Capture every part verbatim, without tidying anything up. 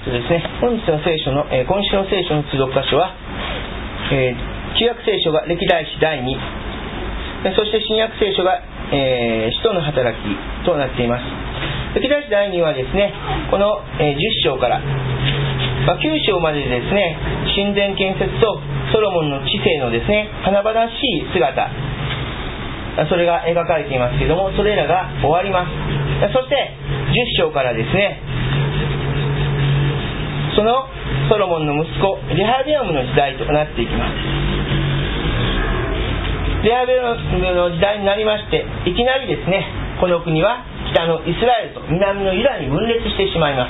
とですね、本日の聖書の、えー、今週の聖書の通読箇所は、えー、旧約聖書が歴代史だいに、そして新約聖書が、えー、使徒の働きとなっています。歴代史だいにはですね、この、えー、じゅっ章から、まあ、きゅう章まででですね、神殿建設とソロモンの治世のですね、華々しい姿、それが描かれていますけれども、それらが終わります。そしてじゅっ章からですね、そのソロモンの息子レハベアムの時代となっていきます。レハベアムの時代になりまして、いきなりですね、この国は北のイスラエルと南のユダに分裂してしまいます。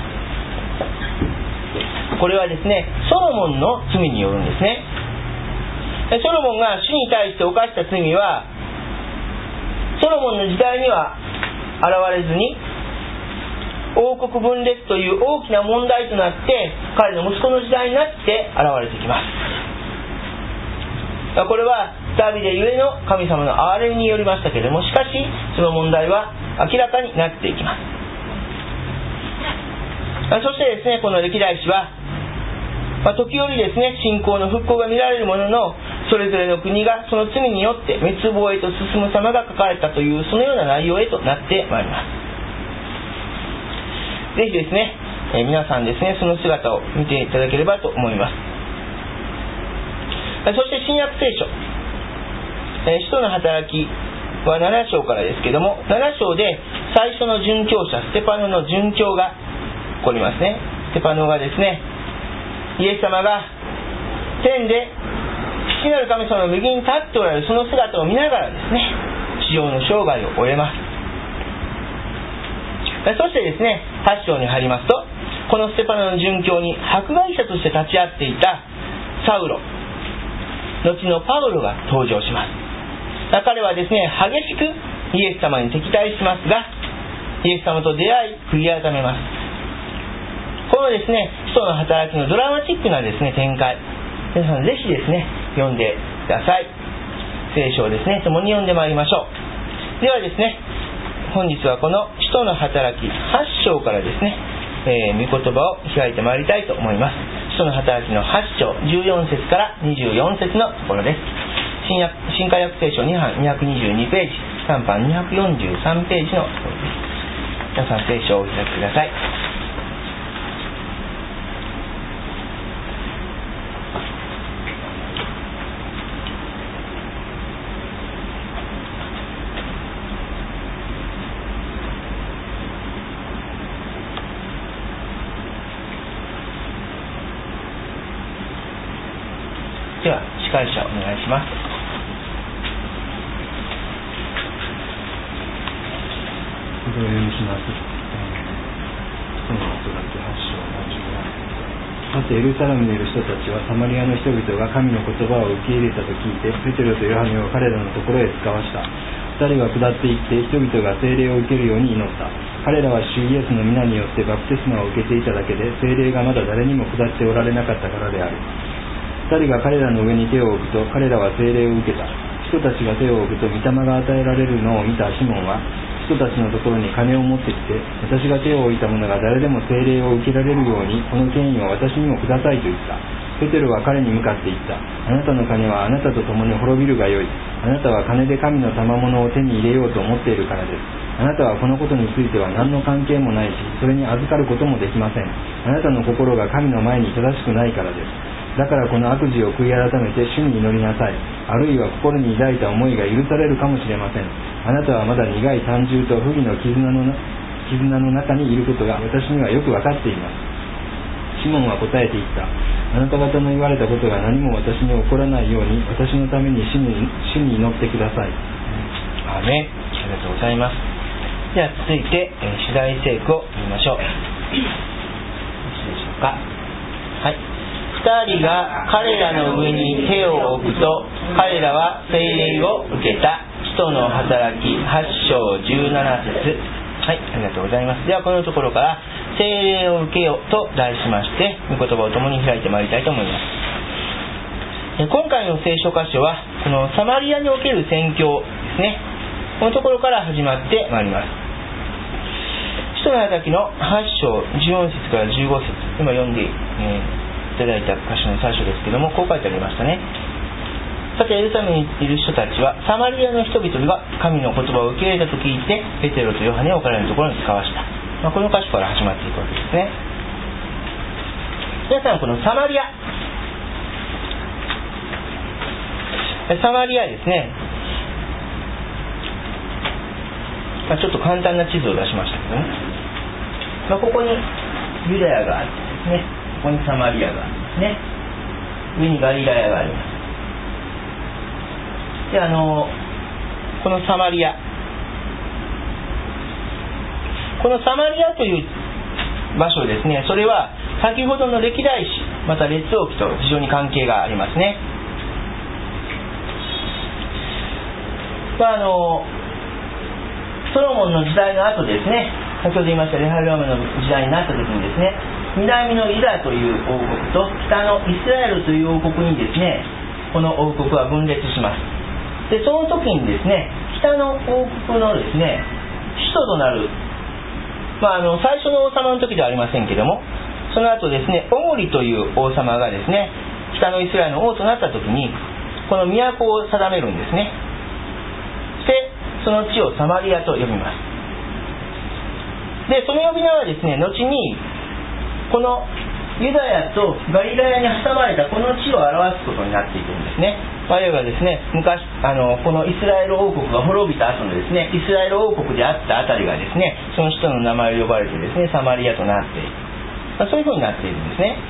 これはですね、ソロモンの罪によるんですね。ソロモンが主に対して犯した罪は、ソロモンの時代には現れずに、王国分裂という大きな問題となって、彼の息子の時代になって現れてきます。これはダビデゆえの神様の憐れみによりましたけれども、しかしその問題は明らかになっていきます。そしてですね、この歴代史は、まあ、時折ですね、信仰の復興が見られるものの、それぞれの国がその罪によって滅亡へと進む様が書かれたという、そのような内容へとなってまいります。ぜひですね、えー、皆さんですね、その姿を見ていただければと思います。そして新約聖書、えー、使徒の働きはなな章からですけども、なな章で最初の殉教者ステパノの殉教が起こりますね。ステパノがですね、イエス様が天で父なる神様の右に立っておられるその姿を見ながらですね、地上の生涯を終えます。そしてですね、はち章に入りますと、このステパノの殉教に迫害者として立ち会っていたサウロ、後のパウロが登場します。彼はですね、激しくイエス様に敵対しますが、イエス様と出会い悔い改めます。このですね、使徒の働きのドラマチックなですね、展開、皆さんぜひですね、読んでください。聖書をですね、共に読んでまいりましょう。ではですね、本日はこの使徒の働きはち章からですね、えー、御言葉を開いてまいりたいと思います。使徒の働きのはち章じゅうよん節からにじゅうよん節のところです。新約新海訳聖書に版にひゃくにじゅうにページ、さん版にひゃくよんじゅうさんページのところです。皆さん聖書をお開きください。では司会者お願いします。 お読みします。その働きはち章はじゅうなな。さてエルサレムにいる人たちはサマリアの人々が神の言葉を受け入れたと聞いて、ペテロとヨハネを彼らのところへ使わした。二人は下って行って人々が聖霊を受けるように祈った。彼らは主イエスの皆によってバプテスマを受けていただけで、聖霊がまだ誰にも下っておられなかったからである。二人が彼らの上に手を置くと、彼らは聖霊を受けた。人たちが手を置くと、御霊が与えられるのを見たシモンは、人たちのところに金を持ってきて、私が手を置いた者が誰でも聖霊を受けられるように、この権威を私にもくださいと言った。ペテロは彼に向かって言った。あなたの金はあなたと共に滅びるがよい。あなたは金で神の賜物を手に入れようと思っているからです。あなたはこのことについては何の関係もないし、それに預かることもできません。あなたの心が神の前に正しくないからです。だからこの悪事を悔い改めて主に祈りなさい。あるいは心に抱いた思いが許されるかもしれません。あなたはまだ苦い胆汁と不義の絆の、絆の中にいることが私にはよく分かっています。シモンは答えて言った。あなた方の言われたことが何も私に起こらないように、私のために主に、主に祈ってください。 アーメン。ありがとうございます。では続いて、えー、主題聖句を見ましょう。いいでしょうか。はい。二人が彼らの上に手を置くと、彼らは聖霊を受けた。使徒の働きはち章じゅうなな節。はい、ありがとうございます。ではこのところから聖霊を受けよと題しまして、御言葉を共に開いてまいりたいと思います。今回の聖書箇所はこのサマリアにおける宣教ですね、このところから始まってまいります。 使徒の働きのはち章じゅうよん節からじゅうご節、今読んで、えー、いただいた箇所の最初ですけども、こう書いてありましたね。さてエルサレムにいる人たちはサマリアの人々が神の言葉を受け入れたと聞いて、ペテロとヨハネを置かれるところに使わした。まあ、この箇所から始まっていくわけですね。皆さん、このサマリアサマリアですね、まあ、ちょっと簡単な地図を出しましたけどね、まあ、ここにユダヤがあってですね、ここにサマリアがありますね。上にガリラヤがあります。で、あのこのサマリア、このサマリアという場所ですね、それは先ほどの歴代史、また列王記と非常に関係がありますね。まあ、あのソロモンの時代の後ですね、先ほど言いましたレハビアムの時代になった時にですね、南のユダという王国と北のイスラエルという王国にですね、この王国は分裂します。で、その時にですね、北の王国のですね、首都となる、まあ、あの最初の王様の時ではありませんけども、その後ですね、オゴリという王様がですね、北のイスラエルの王となった時に、この都を定めるんですね。で、その地をサマリアと呼びます。で、その呼び名はですね、後にこのユダヤとガリラヤに挟まれたこの地を表すことになっていくんですね。あるいはですね、昔あのこのイスラエル王国が滅びた後のですね、イスラエル王国であったあたりがですね、その人の名前を呼ばれてですね、サマリアとなっている、まあ、そういうふうになっているんですね。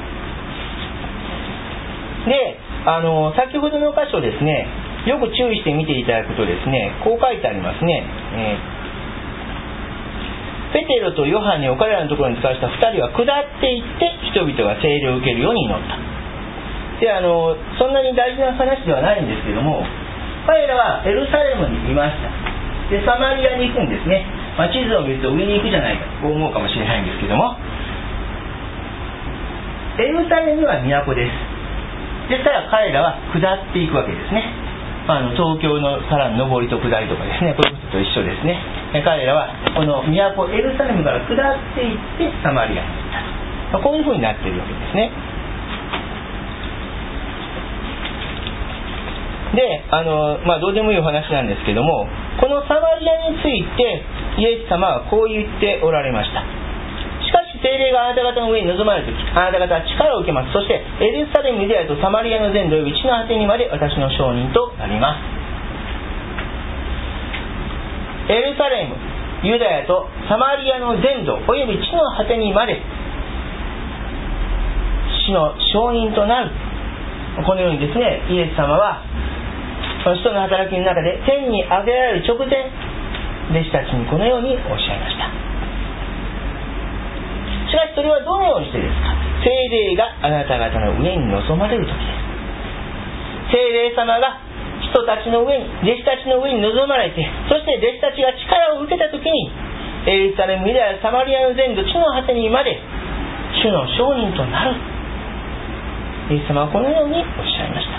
で、あの先ほどの箇所ですね、よく注意して見ていただくとですね、こう書いてありますね、えー、ペテロとヨハネを彼らのところに使わしたふたりは下っていって人々が聖霊を受けるように祈った。で、あのそんなに大事な話ではないんですけども、彼らはエルサレムにいました。で、サマリアに行くんですね。まあ、地図を見ると上に行くじゃないかと思うかもしれないんですけども、エルサレムは都です。ですから彼らは下っていくわけですね。まあ、あの東京のさらに上りと下りとかですね、こういうことと一緒ですね。彼らはこの都エルサレムから下っていってサマリアに行ったと、まあ、こういうふうになっているわけですね。で、あのまあ、どうでもいいお話なんですけども、このサマリアについてイエス様はこう言っておられました。しかし聖霊があなた方の上に臨まれるとき、あなた方は力を受けます。そしてエルサレム、ユダヤとサマリアの全土及び地の果てにまで私の証人となります。エルサレム、ユダヤとサマリアの全土及び地の果てにまで主の証人となる。このようにですね、イエス様はその使徒の働きの中で天に上げられる直前、弟子たちにこのようにおっしゃいました。しかしそれはどのようにしてですか。聖霊があなた方の上に臨まれる時です。聖霊様が人たちの上に、弟子たちの上に臨まれて、そして弟子たちが力を受けた時に、エルサレム、ユダヤ、サマリアの全土、地の果てにまで主の証人となる。イエス様はこのようにおっしゃいました。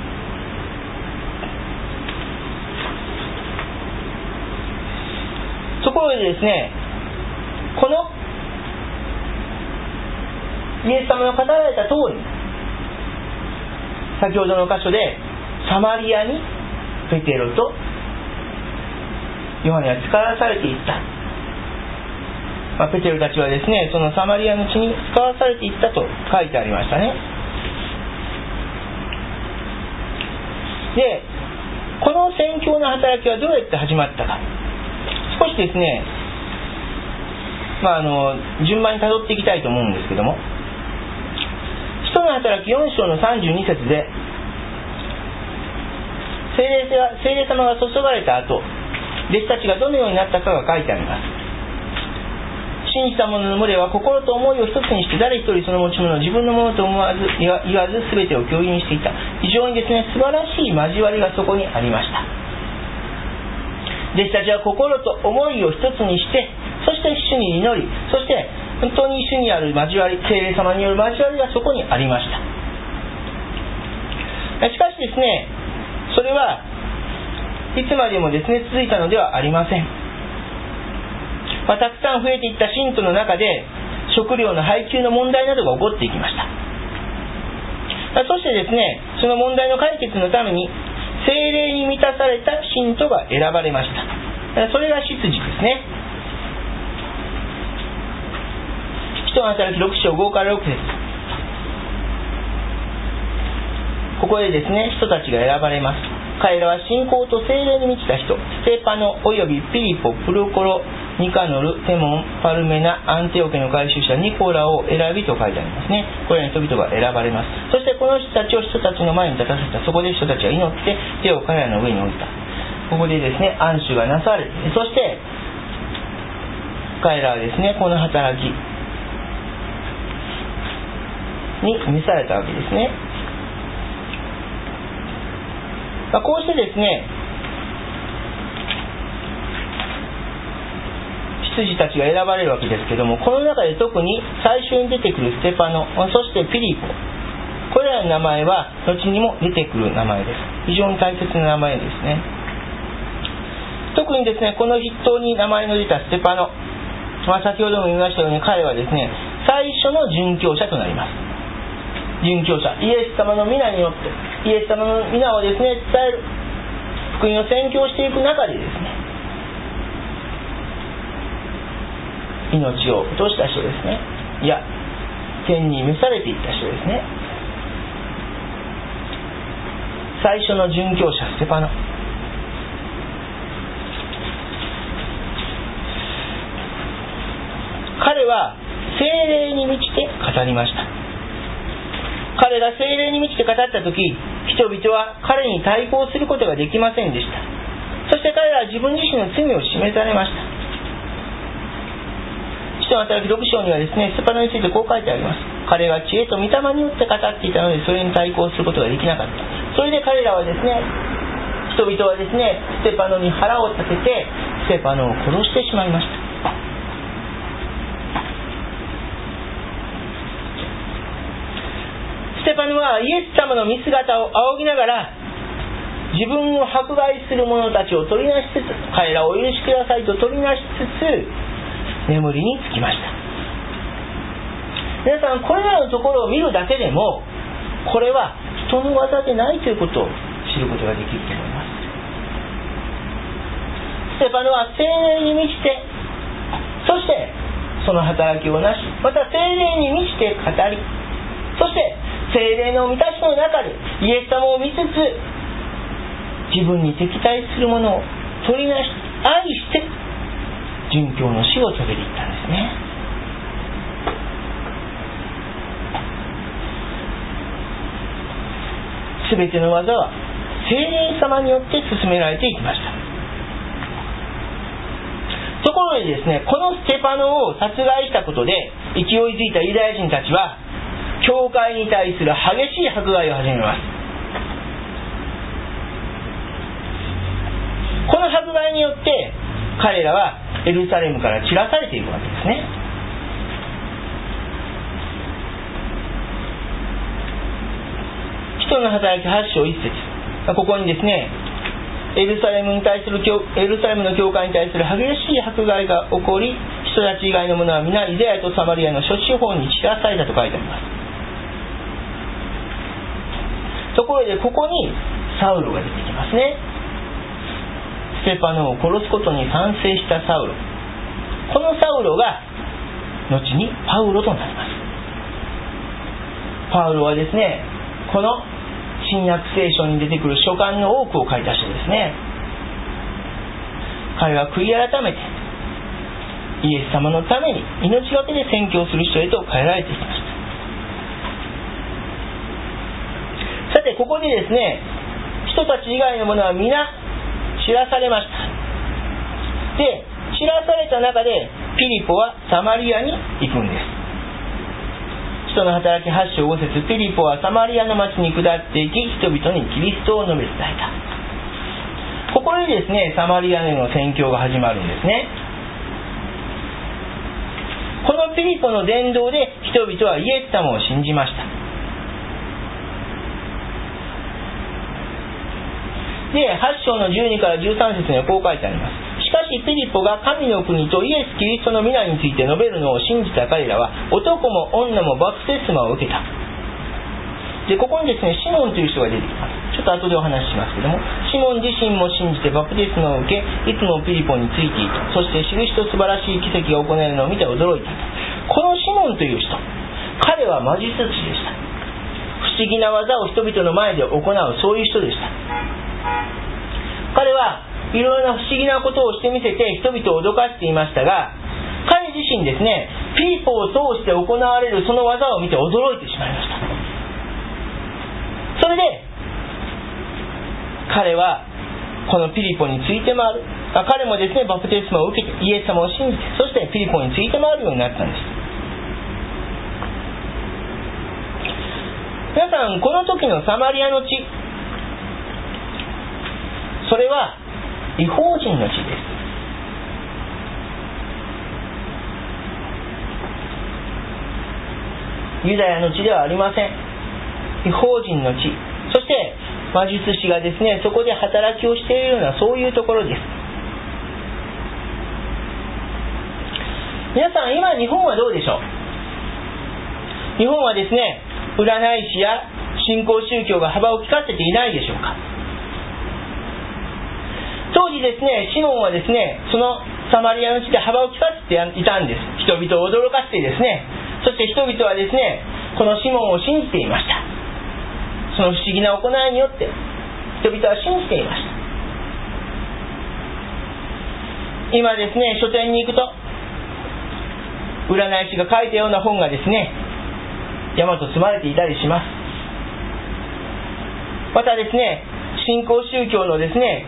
ところでですね、このイエス様の語られた通り、先ほどの箇所でサマリアにペテロとヨハネは使わされていった、まあ、ペテロたちはですね、そのサマリアの地に使わされていったと書いてありましたね。で、この宣教の働きはどうやって始まったか、少しですね、まあ、あの順番にたどっていきたいと思うんですけども、使徒の働きよん章のさんじゅうに節で聖霊が、聖霊様が注がれた後、弟子たちがどのようになったかが書いてあります。信じた者の群れは心と思いを一つにして、誰一人その持ち物を自分のものと思わず言わず全てを共有にしていた。非常にですね、素晴らしい交わりがそこにありました。弟子たちは心と思いを一つにして、そして主に祈り、そして本当に主にある交わり、聖霊様による交わりがそこにありました。しかしですね、それはいつまでもですね続いたのではありません。 まあ、たくさん増えていった信徒の中で食料の配給の問題などが起こっていきました。そしてですね、その問題の解決のために聖霊に満たされた信徒が選ばれました。それが出自ですね。使徒の働きろく章ごからろく節、ここでですね、人たちが選ばれます。彼らは信仰と聖霊に満ちた人、ステパノおよびピリポ、プルコロ、ニカノル、テモン、パルメナ、アンテオケの改宗者ニコラを選びと書いてありますね。これらの人々が選ばれます。そしてこの人たちを人たちの前に立たせた。そこで人たちは祈って手を彼らの上に置いた。ここでですね、安守がなされて、そして彼らはですね、この働きに召されたわけですね。まあ、こうしてですね、羊たちが選ばれるわけですけども、この中で特に最初に出てくるステパノ、そしてピリポ、これらの名前は後にも出てくる名前です。非常に大切な名前ですね。特にですね、この筆頭に名前の出たステパノ、まあ、先ほども言いましたように、彼はですね、最初の殉教者となります。殉教者、イエス様の皆によってイエス様の皆をですね伝える、福音を宣教していく中でですね、命を落とした人ですね。いや、天に召されていった人ですね。最初の殉教者ステパノ、彼は聖霊に満ちて語りました。彼が聖霊に満ちて語ったとき、人々は彼に対抗することができませんでした。そして彼らは自分自身の罪を示されました。使徒の働きろく章にはですね、ステパノについてこう書いてあります。彼が知恵と御霊によって語っていたので、それに対抗することができなかった。それで彼らはですね、人々はですね、ステパノに腹を立ててステパノを殺してしまいました。ステパノはイエス様の見姿を仰ぎながら、自分を迫害する者たちを取りなしつつ、彼らをお許しくださいと取りなしつつ眠りにつきました。皆さん、これらのところを見るだけでも、これは人の技でないということを知ることができると思います。ステパノは聖霊に満ちて、そしてその働きをなし、また聖霊に満ちて語り、そして聖霊の満たしの中でイエス様を見つつ、自分に敵対するものを取りなし、愛して殉教の死を遂げていったんですね。すべての技は聖霊様によって進められていきました。ところでですね、このステパノを殺害したことで勢いづいたユダヤ人たちは、教会に対する激しい迫害を始めます。この迫害によって彼らはエルサレムから散らされていくわけですね。使徒の働きはち章いち節、ここにですね、エルサレムに対するエルサレムの教会に対する激しい迫害が起こり、人たち以外の者は皆イデヤとサマリアの諸地方に散らされたと書いてあります。ところでここにサウロが出てきますね。ステパノを殺すことに賛成したサウロ、このサウロが後にパウロとなります。パウロはですね、この新約聖書に出てくる書簡の多くを書いた人ですね。彼は悔い改めてイエス様のために命がけで宣教する人へと変えられていきました。さて、ここでですね、人たち以外の者は皆散らされました。で、散らされた中でピリポはサマリアに行くんです。使徒の働きはち章ご節、ピリポはサマリアの町に下っていき、人々にキリストを述べ伝えた。ここでですね、サマリアでの宣教が始まるんですね。このピリポの伝道で人々はイエス様を信じました。で、はち章のじゅうにからじゅうさん節にはこう書いてあります。 しかしピリポが神の国とイエス・キリストの皆について述べるのを信じた彼らは男も女もバプテスマを受けた。でここにですね、シモンという人が出てきます。ちょっと後でお話ししますけども、シモン自身も信じてバプテスマを受け、いつもピリポについていた。そして印と素晴らしい奇跡が行えるのを見て驚いた。このシモンという人、彼は魔術師でした。不思議な技を人々の前で行う、そういう人でした。彼はいろいろな不思議なことをしてみせて人々を脅かしていましたが、彼自身ですね、ピリポを通して行われるその技を見て驚いてしまいました。それで彼はこのピリポについて回る、彼もですねバプテスマを受けてイエス様を信じて、そしてピリポについて回るようになったんです。皆さん、この時のサマリアの地、それは異邦人の地です。ユダヤの地ではありません。異邦人の地、そして魔術師がですねそこで働きをしているような、そういうところです。皆さん、今日本はどうでしょう。日本はですね、占い師や新興宗教が幅を利かせていないでしょうか。当時ですね、シモンはですねそのサマリアの地で幅を利かせていたんです。人々を驚かせてですね、そして人々はですねこのシモンを信じていました。その不思議な行いによって人々は信じていました。今ですね、書店に行くと占い師が書いたような本がですね山と積まれていたりします。またですね、新興宗教のですね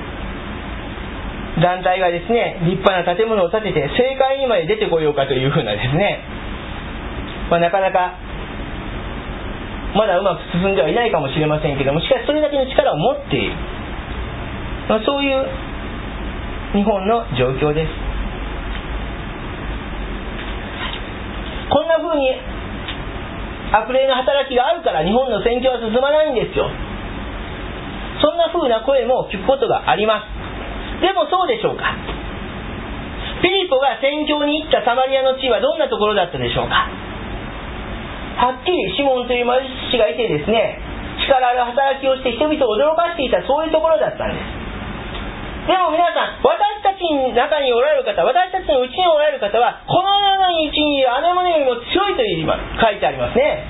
団体がですね立派な建物を建てて政界にまで出てこようかというふうなですね、まあ、なかなかまだうまく進んではいないかもしれませんけども、しかしそれだけの力を持っている、まあ、そういう日本の状況です。こんな風に悪霊の働きがあるから日本の宣教は進まないんですよ。そんな風な声も聞くことがあります。でもそうでしょうか。ピリポが宣教に行ったサマリアの地はどんなところだったでしょうか。はっきりシモンという魔術師がいてですね、力ある働きをして人々を驚かしていた、そういうところだったんです。でも皆さん、私たちの中におられる方、私たちのうちにおられる方はこの世のうちにいるアネモネよりも強いという書いてありますね。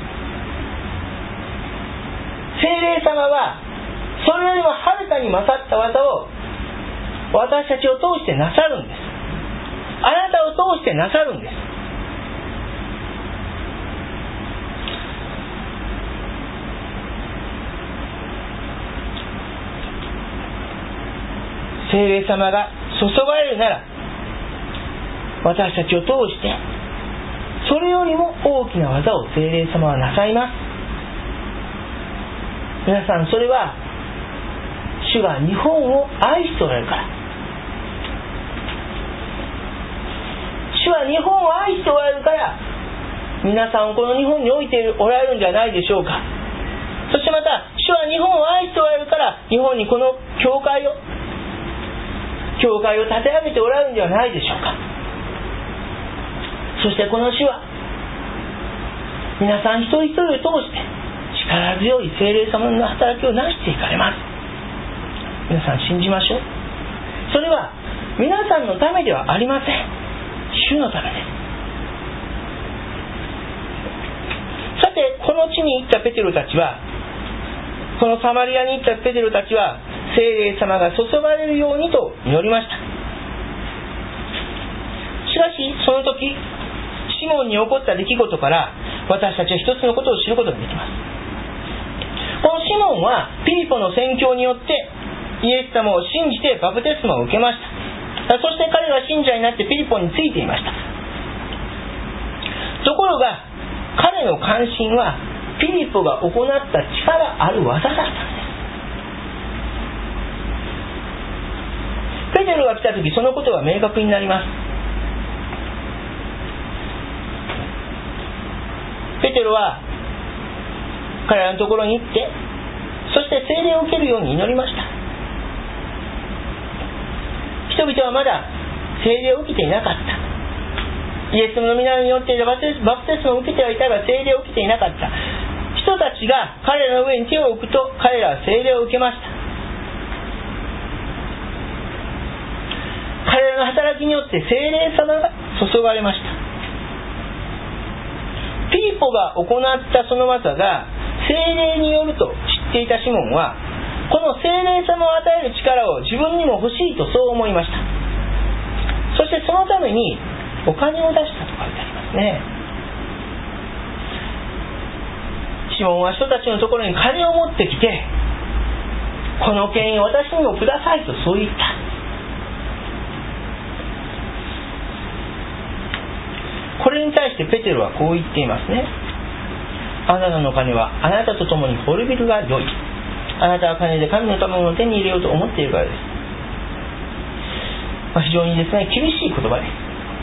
聖霊様はそれよりもはるかに勝った技を私たちを通してなさるんです。あなたを通してなさるんです。聖霊様が注がれるなら私たちを通してそれよりも大きな技を聖霊様はなさいます。皆さん、それは主が日本を愛しておられるから。主は日本を愛しておられるから皆さんをこの日本に置いておられるんじゃないでしょうか。そしてまた主は日本を愛しておられるから日本にこの教会を教会を立て上げておられるんではないでしょうか。そしてこの主は皆さん一人一人を通して力強い聖霊様の働きをなしていかれます。皆さん信じましょう。それは皆さんのためではありません。主のためです。さて、この地に行ったペテロたちは、このサマリアに行ったペテロたちは聖霊様が注がれるようにと祈りました。しかしその時シモンに起こった出来事から私たちは一つのことを知ることができます。このシモンはピリポの宣教によってイエス様を信じてバプテスマを受けました。そして彼は信者になってピリポについていました。ところが彼の関心はピリポが行った力ある技だったんです。ペテロが来た時そのことが明確になります。ペテロは彼らのところに行って、そして聖霊を受けるように祈りました。人人々はまだ聖霊を受けていなかった。イエスの皆によってバプテスマを受けてはいたが聖霊を受けていなかった人たちが彼らの上に手を置くと彼らは聖霊を受けました。彼らの働きによって聖霊様が注がれました。ピリポが行ったその技が聖霊によると知っていたシモンは、この聖霊様を与える力を自分にも欲しいとそう思いました。そしてそのためにお金を出したと書いてありますね。シモンは人たちのところに金を持ってきて、この権威を私にもくださいとそう言った。これに対してペテロはこう言っていますね。あなたの金はあなたと共に滅びるが良い。あなたは金で神の賜物を手に入れようと思っているからです。まあ、非常にですね、厳しい言葉です。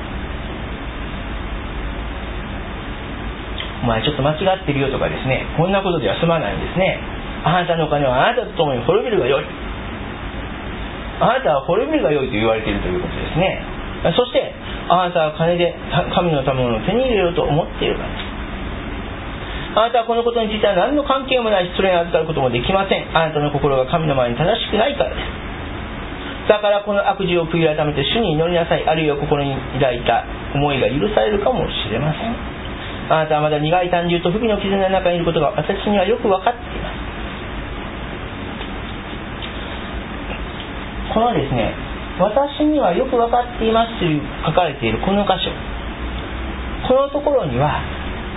お前ちょっと間違ってるよとかですね、こんなことでは済まないんですね。あなたの金はあなたと共に滅びるが良い。あなたは滅びるが良いと言われているということですね。そしてあなたは金で神の賜物を手に入れようと思っているからです。あなたはこのことについては何の関係もないし、それに預かることもできません。あなたの心が神の前に正しくないからです。だからこの悪事を悔い改めて主に祈りなさい。あるいは心に抱いた思いが許されるかもしれません。あなたはまだ苦い胆汁と不義の絆の中にいることが私にはよく分かっています。このですね、私にはよく分かっていますという書かれているこの箇所、このところには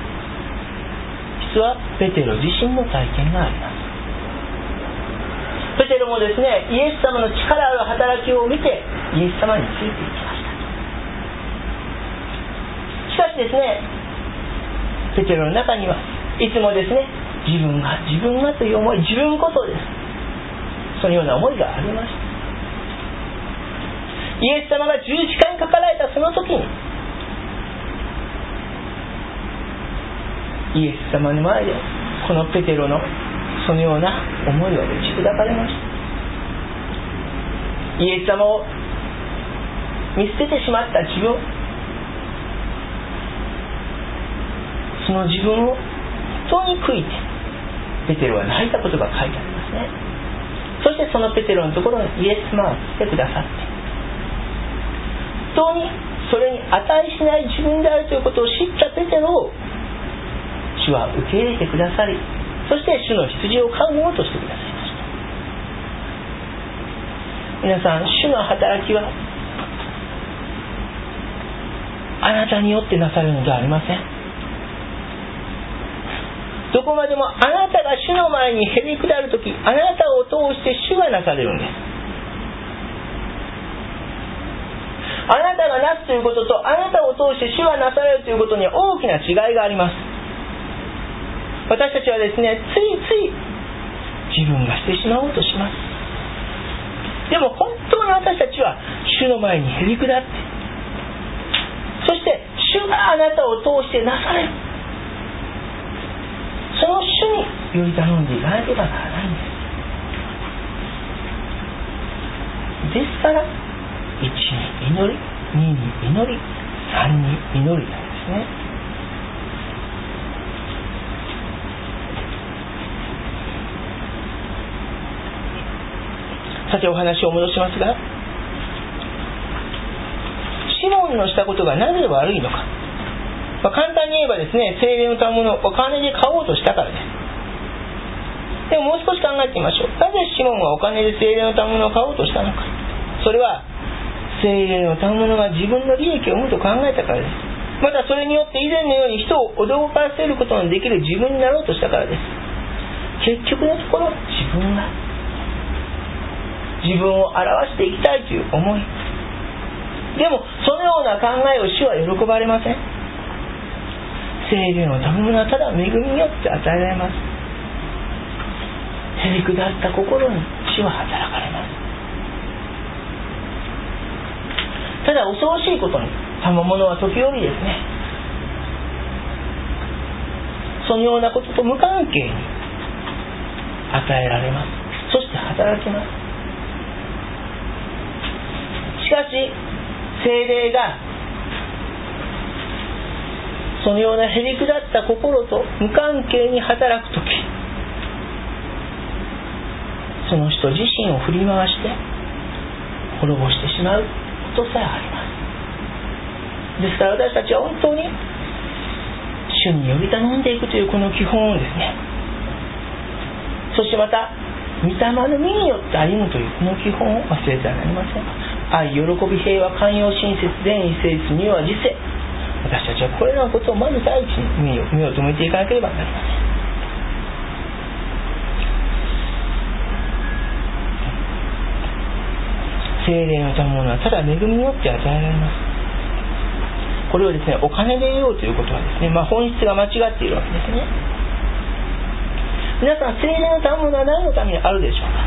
実はペテロ自身の体験があります。ペテロもですね、イエス様の力ある働きを見てイエス様についていきました。しかしですね、ペテロの中にはいつもですね、自分が自分がという思い、自分こそです、そのような思いがありました。イエス様が十字架にかかられたその時に、イエス様の前でこのペテロのそのような思いは打ち砕かれました。イエス様を見捨ててしまった自分、その自分を本当に悔いてペテロは泣いたことが書いてありますね。そしてそのペテロのところにイエス様は来てくださって、本当にそれに値しない自分であるということを知ったペテロを主は受け入れてくださり、そして主の羊を飼うものとしてくださいました。皆さん、主の働きはあなたによってなされるのではありません。どこまでもあなたが主の前にへり下るとき、あなたを通して主がなされるんです。あなたがなすということと、あなたを通して主がなされるということには大きな違いがあります。私たちはですね、ついつい自分がしてしまおうとします。でも本当に私たちは主の前にへり下って、そして主があなたを通してなされる、その主により頼んでいかなければならないんです。ですからいちに祈り、にに祈り、さんに祈りなんですね。さてお話を戻しますが、シモンのしたことがなぜ悪いのか、まあ、簡単に言えばですね、聖霊の賜物をお金で買おうとしたからです。でももう少し考えてみましょう。なぜシモンはお金で聖霊の賜物を買おうとしたのか。それは聖霊の賜物が自分の利益を生むと考えたからです。またそれによって以前のように人を驚かせることのできる自分になろうとしたからです。結局のところ、自分が自分を表していきたいという思い。でもそのような考えを主は喜ばれません。聖霊の賜物はただ恵みによって与えられます。へりくだった心に主は働かれます。ただ恐ろしいことに、賜物は時折ですね、そのようなことと無関係に与えられます。そして働きます。ししかし聖霊がそのようなへりくだった心と無関係に働くとき、その人自身を振り回して滅ぼしてしまうことさえあります。ですから私たちは本当に主により頼んでいくというこの基本をですね、そしてまた御霊の実によって歩むというこの基本を忘れてはなりません。愛、喜び、平和、寛容、親切、善意、誠実、柔和、自制、私たちはこれらのことをまず第一に目を目を留めていかなければなりません。聖霊の賜物はただ恵みによって与えられます。これをですね、お金で得ようということはですね、まあ、本質が間違っているわけですね。皆さん、聖霊の賜物は何のためにあるでしょうか。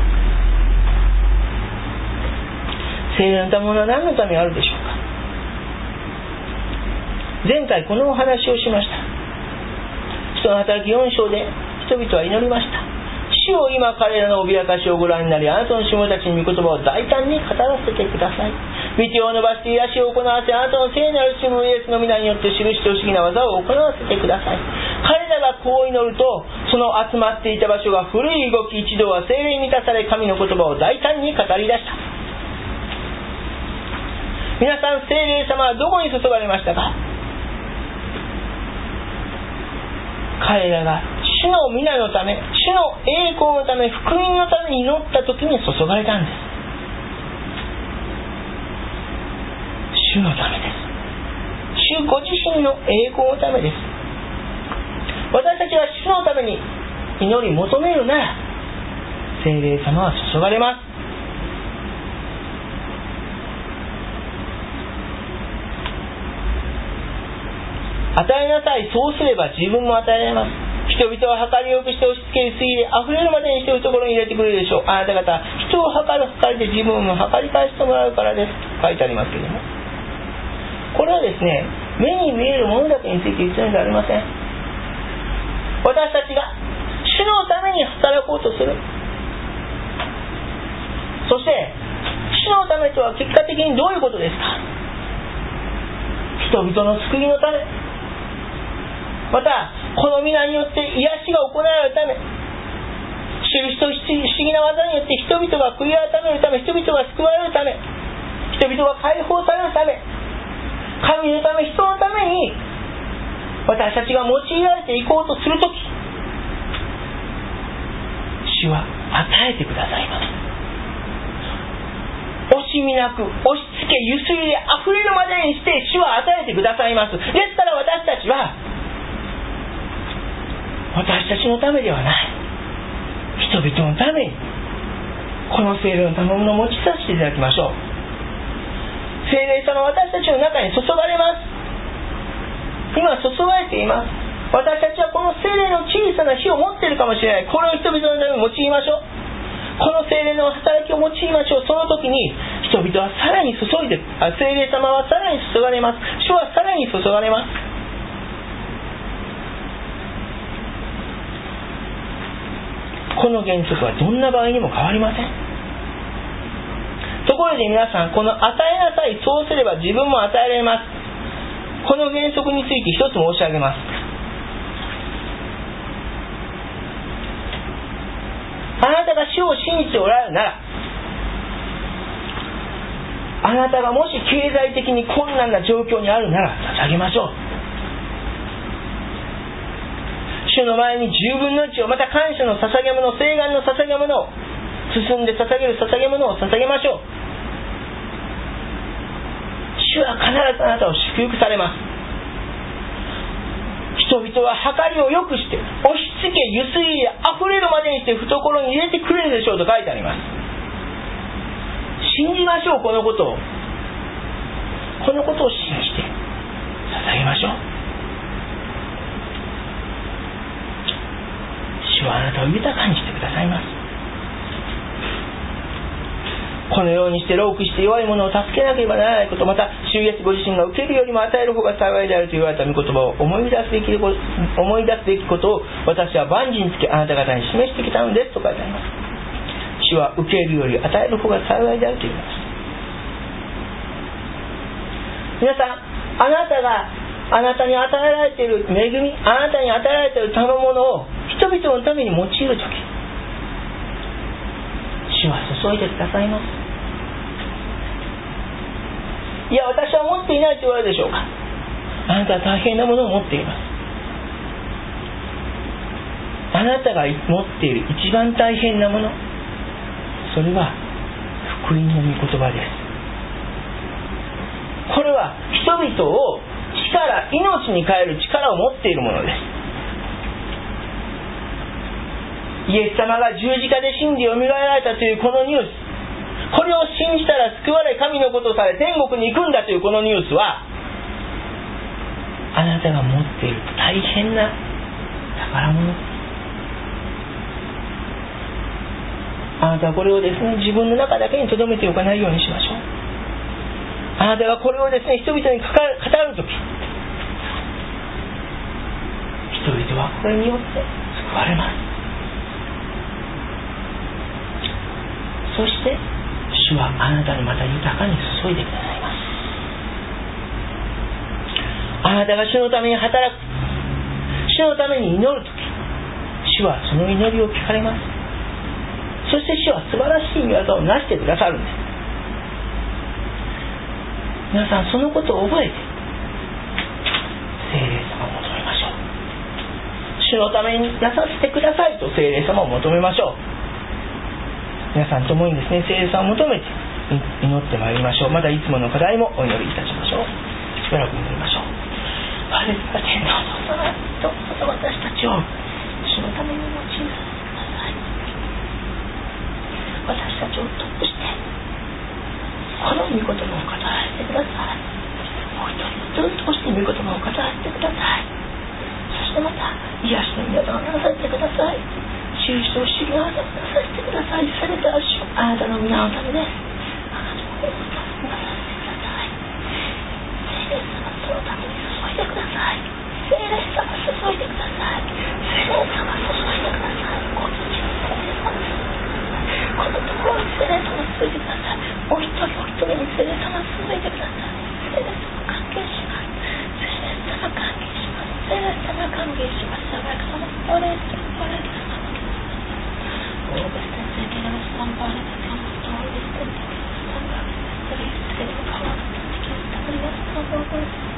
聖霊の賜物は何のためにあるでしょうか。前回このお話をしました。使徒の働きよん章で人々は祈りました。主を今彼らの脅かしをご覧になり、あなたの下たちに御言葉を大胆に語らせてください。御手を伸ばして癒しを行わせ、あなたの聖なる主のイエスの皆によって印と不思議な技を行わせてください。彼らがこう祈ると、その集まっていた場所が古い動き、一同は聖霊に満たされ、神の言葉を大胆に語り出した。皆さん、聖霊様はどこに注がれましたか。彼らが主の皆のため、主の栄光のため、福音のために祈った時に注がれたんです。主のためです。主ご自身の栄光のためです。私たちが主のために祈り求めるなら、聖霊様は注がれます。与えなさい、そうすれば自分も与えられます。人々は計りよくして押し付ける、水で溢れるまでにして懐に入れてくれるでしょう。あなた方、人を計る計りで自分も計り返してもらうからですと書いてありますけれども、これはですね、目に見えるものだけについて言っているのではありません。私たちが主のために働こうとする。そして主のためとは結果的にどういうことですか。人々の救いのため、またこの皆によって癒しが行われるため、印と不思議な技によって人々が悔い改めるため、人々が救われるため、人々が解放されるため、神のため、人のために私たちが用いられていこうとするとき、主は与えてくださいます。惜しみなく、押し付け、ゆすりで溢れるまでにして主は与えてくださいます。ですから私たちは、私たちのためではない、人々のためにこの聖霊の賜物を持ちさせていただきましょう。聖霊様は私たちの中に注がれます。今注がれています。私たちはこの聖霊の小さな火を持っているかもしれない。これを人々のために用いましょう。この聖霊の働きを用いましょう。その時に人々はさらに注いで、聖霊様はさらに注がれます。主はさらに注がれます。この原則はどんな場合にも変わりません。ところで皆さん、この与えなさい、そうすれば自分も与えられます、この原則について一つ申し上げます。あなたが主を信じておられるなら、あなたがもし経済的に困難な状況にあるなら捧げましょう。主の前にじゅうぶんのいちを、また感謝の捧げ物、聖願の捧げ物を、進んで捧げる捧げ物を捧げましょう。主は必ずあなたを祝福されます。人々は計りを良くして、押し付け、ゆすいで溢れるまでにして懐に入れてくれるでしょうと書いてあります。信じましょう。このことをこのことを信じて捧げましょう。主はあなたを豊かにしてくださいます。このようにして労苦して弱い者を助けなければならないこと、また主イエスご自身が受けるよりも与える方が幸いであると言われた御言葉を思い出すべき思い出すべきことを私は万事につけあなた方に示してきたのですと書いてあります。主は受けるより与える方が幸いであると言います。 皆さん、あなたがあなたに与えられている恵み、あなたに与えられている賜物を人々のために用いるとき、主は注いでくださいます。いや、私は持っていないと言われるでしょうか。あなたは大変なものを持っています。あなたが持っている一番大変なもの、それは福音の御言葉です。これは人々を力、命に変える力を持っているものです。イエス様が十字架で死んでよみがえられたというこのニュース、これを信じたら救われ神の子とされ天国に行くんだというこのニュースは、あなたが持っている大変な宝物。あなたはこれをですね、自分の中だけに留めておかないようにしましょう。あなたがこれをですね、人々に語るとき、人々はこれによって救われます。そして主はあなたにまた豊かに注いでくださいます。あなたが主のために働く、主のために祈るとき、主はその祈りを聞かれます。そして主は素晴らしい御業をなしてくださるんです。皆さん、そのことを覚えて聖霊様を求めましょう。主のためになさせてくださいと聖霊様を求めましょう。皆さんともにですね、聖霊様を求めて祈ってまいりましょう。まだいつもの課題もお祈りいたしましょう。しばらく祈りましょう。ハレルヤ、天のお父様、どうぞ私たちを主のために用いてください。私たちを通してこの御言葉を語らせてください。お一人ずっと通して御言葉を語らせてください。そしてまた癒しの御業をなさせてください。収集主義をなさせてください。された主、あなたの皆のためです。あなたの御言葉をなさせてください。聖霊様、そのために注いでください。聖霊様、注いでください。聖霊様、注いでください。この地に聖霊様、このところに聖霊様、注いでください。お一人お一人に聖霊様、注いでください。聖霊様、関係します。聖霊様、関係します。聖霊様、関係します。聖霊様、お礼する、お礼する。Oh, but since I get us somebody that comes to all this, then somebody that is still power to somebody else come over.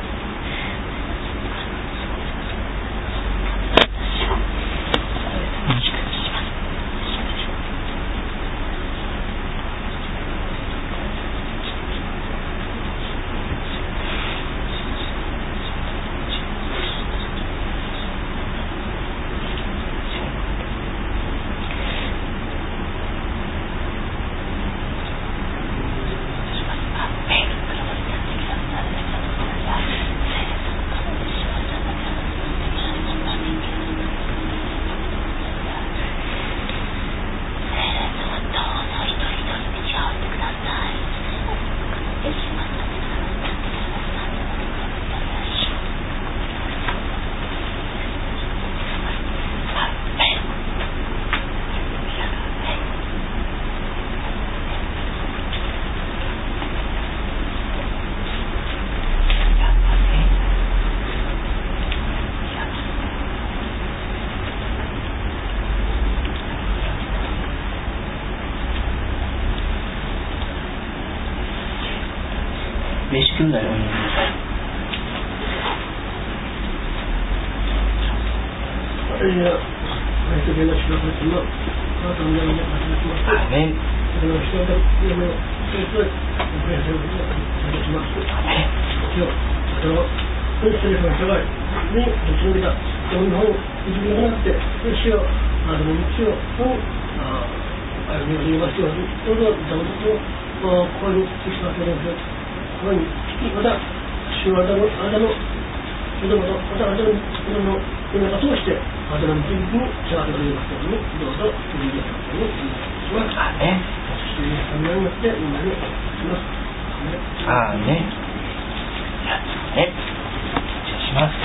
飯食うんだよ。 また主はあなたのあなたの子供とまたあなたの子供の世の中を通してあなたの人生を幸せを得ますようにどうぞお願いします。アーメン。主イエス様によってお願いします。 アーメン。アーメン。失礼します。